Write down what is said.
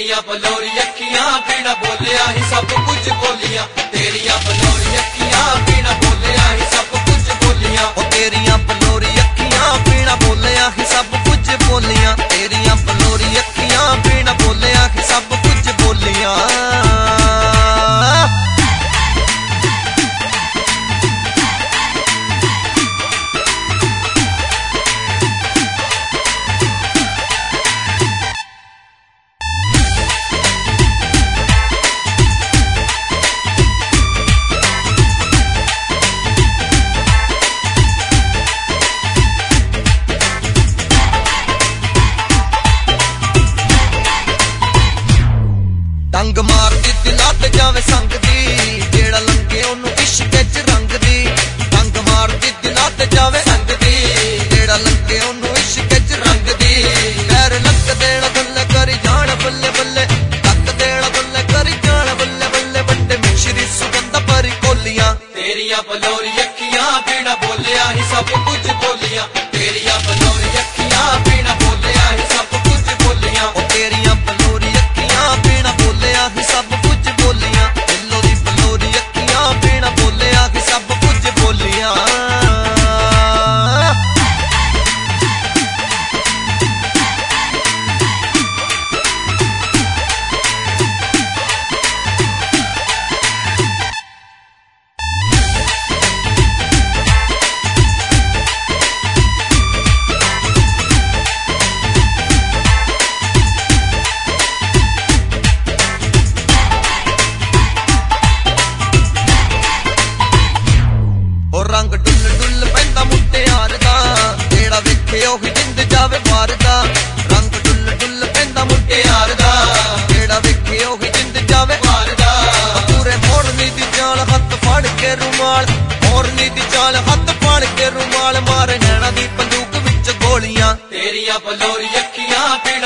तेरिया पलोरी अखियां बिना बोलिया ही सब कुछ बोलिया। तेरिया पलोरी अखियां बिना बोलिया ही सब कुछ बोलिया। तेरिया पलोरी अखियां बिना बोलिया ही सब कुछ बोलिया। तेरिया पलोरी अखियां बिना बोलिया ही सब कुछ बोलिया। डंग मार दी दिला ते जावे संग दी, जेड़ा लंघे ओनू इश्क च रंग दी। डंग मार दी दिला ते जावे संग दी, जेड़ा लंघे ओनू इश्क च रंग दी। पैर लक देना थल्ले करी जान बल्ले बल्ले, लक देना थल्ले करी जान बल्ले बल्ले। बंडे मिश्री सुगंध भरी कोलियां। तेरिया पलोरी अखियां बिना बोलिया ही सब कुछ बोलिया। तेरिया पलोरी अखियां बिना बोलिया ही सब कुछ बोलिया। तेरिया पलोरी अखियां बिना बोलिया ही सब कुछ बोलिया। दिलों दी पलोरी अखियां बिना बोलिया ही सब कुछ बोलिया। रंग डुल डुल पैंदा मुटियार दा, जेड़ा वेखे ओही जिंद जावे बार दा। रंग डुल डुल पैंदा मुटियार दा, जेड़ा वेखे ओही जिंद जावे बार दा। पूरे मोरनी दी चाल हथ फड़ के रुमाल, मोरनी दी चाल हथ फड़ के रुमाल। मारे नैना दी बंदूक विच गोलियां। तेरिया पलोरी अखियां